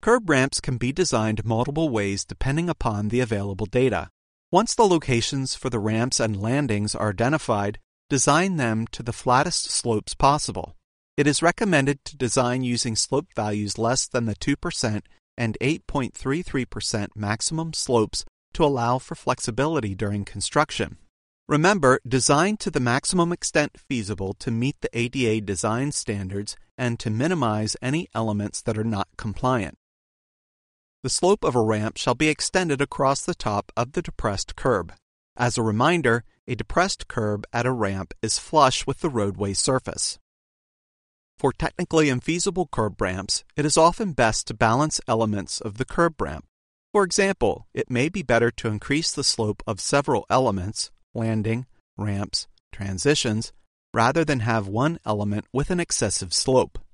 Curb ramps can be designed multiple ways depending upon the available data. Once the locations for the ramps and landings are identified, design them to the flattest slopes possible. It is recommended to design using slope values less than the 2% and 8.33% maximum slopes to allow for flexibility during construction. Remember, design to the maximum extent feasible to meet the ADA design standards and to minimize any elements that are not compliant. The slope of a ramp shall be extended across the top of the depressed curb. As a reminder, a depressed curb at a ramp is flush with the roadway surface. For technically infeasible curb ramps, it is often best to balance elements of the curb ramp. For example, it may be better to increase the slope of several elements, landing, ramps, transitions, rather than have one element with an excessive slope.